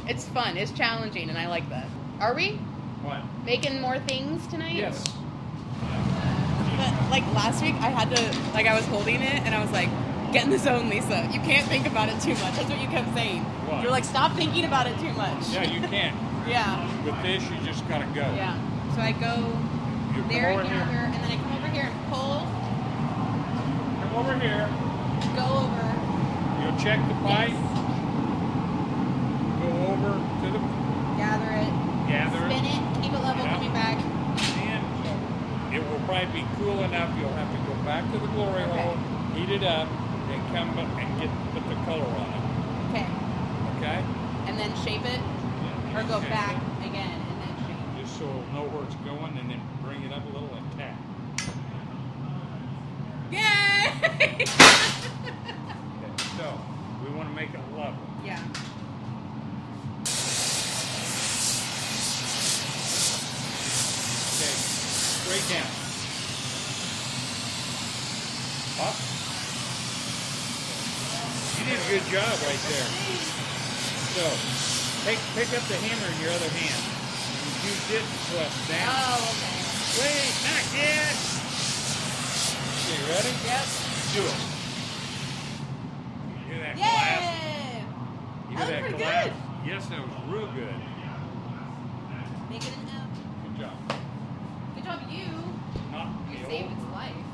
It's fun. It's challenging, and I like that. Are we What? making more things tonight? Yes. But, like, last week, I had to, like, I was holding it, and I was like, get in the zone, Lisa. You can't think about it too much. That's what you kept saying. What? You're like, stop thinking about it too much. Yeah, you can't. Yeah. With this, you just gotta go. Yeah. So I go You come there, over gather, here. and then I come over here and pull, Come over here. go over. You'll check the pipe. Yes. Go over to the Gather it. gather. Spin it. Keep it level. Yeah. Coming back. And it will probably be cool enough. You'll have to go back to the glory Okay. hole, heat it up, and come up and put the color on it. Okay. Okay? And then shape it, or go Shape back it. again, and then shape. Just so it'll know where it's going, and then bring it up a little and tap. Yay! Okay, so we want to make it level. Yeah. Okay, straight down. Up. You did a good job right there. So, pick up the hammer in your other hand. And use this to thrust down. Oh, okay. Wait, not yet. Okay, ready? Yep. Do it. Hear that collapse? Yay! You That hear was pretty collapse? good. Yes, that was real good. Make it an F. Good job. Good job, you. Not You the saved old. its life.